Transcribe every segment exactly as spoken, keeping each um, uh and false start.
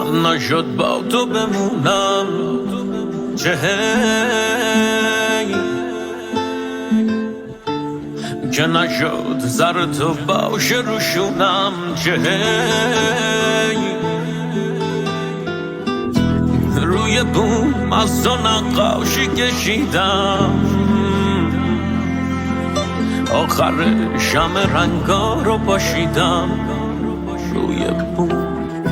دلم نشد با تو بمونم چه هی که نشد زر تو باشه روشونم چه هی روی بوم از تو نقاشی کشیدم آخر شم رنگا رو پاشیدم روی بوم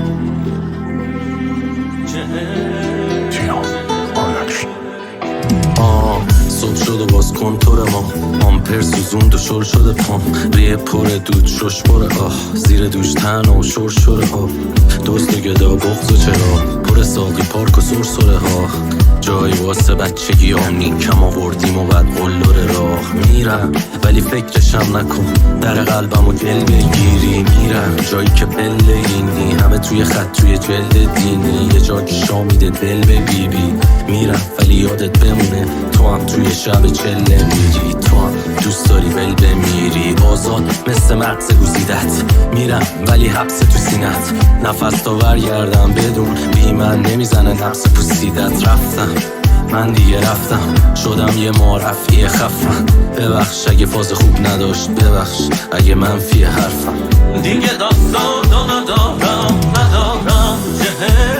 آه صبح شد و باز کنتور ما آمپر سوزوند و شل شده پام ریه پر دود شش پره آه زیر دوش تن و شور شوره ها دوست و گدا بغض و چرا پر ساقی پارک و سرسره ها جایی واسه بچگی آمنی کم آوردیم و بعد قلور راه میرم ولی فکرشم نکن در قلبم و گل بگیری میرم جایی که پله اینی همه توی خط توی جلد دینی یه جا که شامیده دل به بی بی میرم ولی یادت بمونه تو هم توی شب چله میری تو هم دوست داری ول بمیری آزاد مثل مغز گوزیدت میرم ولی حبس تو سینت نفس تا برگردم بدون بی من نمیزنه نفس پوسیدت رفتم من دیگه رفتم شدم یه معرفی خفم ببخش اگه فاز خوب نداشت ببخش اگه منفی حرفم دیگه داستانو ندارم ندارم چه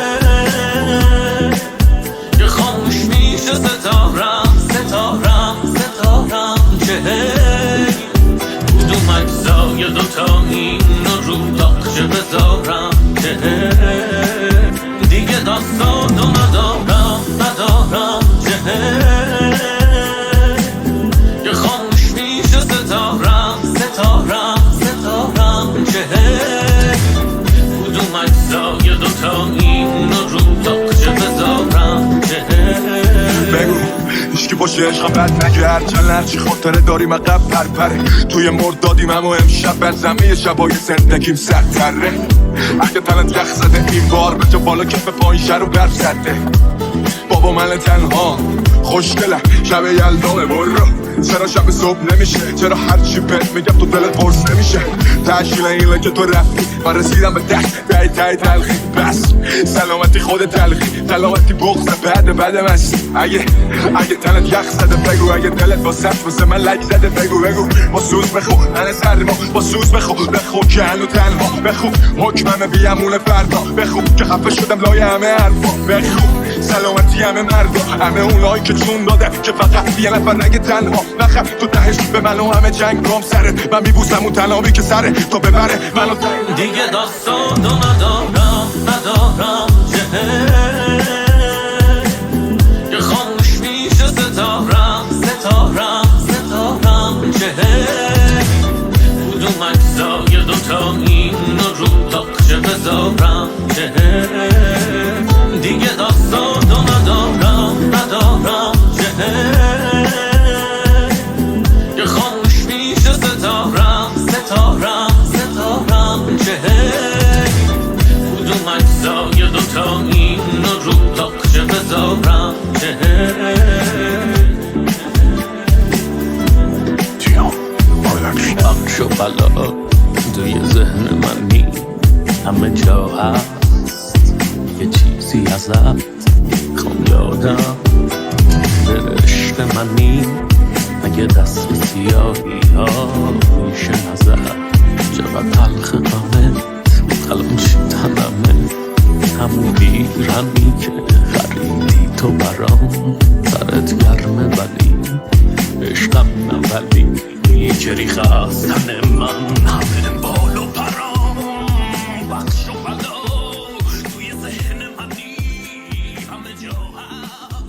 که خاموش میشه ستارم ستارم ستارم چه کدوم اجزای دوتا اینو رو داغچه بذارم چه دیگه داستانو ندارم ندارم چه که خاموش میشه ستارم ستارم ستارم چه کدوم اجزای دوتا اینو رو داغچه بذارم چه بگو هیچکی باشه عشقم بد نگه چند هرچی خاطره داریم عقب پرپره توی مرد دادیم اما امشب بر زمه شبای زندگیم سرتره اگه تنت یخ زده این بار به تو بالا کف پایین شر و برف زده بابا من تنها خوشگله شب یلدامه برو چرا شب صبح نمیشه چرا هرچی بهت میگم تو دلت قرص نمیشه تشکیل اینه که تو رفتی من رسیدم به ده تای تای تلخی بس سلامتی خود تلخی سلامتی بغض بعد بعد مست اگه اگه تنت یخ زده بگو اگه دلت با سفت واسه من لک زده بگو بگو با سوز بخو من سرما با سوز بخو بخو که هنو تنها بخو حکمم بیامون فردا بخو که خفه شدم لای همه حرفا بخو سلامتی همه مردا همه اونایی که جون داده که فقط یه نفر نگه تنها نخم تو تهش به من و همه جنگ گام سره من میبوسم اون تنابی که سره تا ببره منو دیگه داستانو ندارم ندارم چه که خاموش میشه ستارم ستارم ستارم چه کدوم اجزای دوتا اینو رو داغچه بذارم چه دیگه داستانو ندارم ندارم چه که خاموش میشه ستارم ستارم ستارم چه کدوم اجزای دوتا اینو رو داغچه بذارم چه بخش و بلا توی ذهن منی همه جا هست یه چیزی ازت خوام یادم برشت منی اگه دست سیاهی ها میشه نظر چقدر تلخ غمت الان چی تنمه همون بیرمی که خریدی تو برام سرت گرمه ولی عشقم نه ولی که ریخه از تن من همه بال و پرام بخش و بلا توی ذهن منی همه جا هست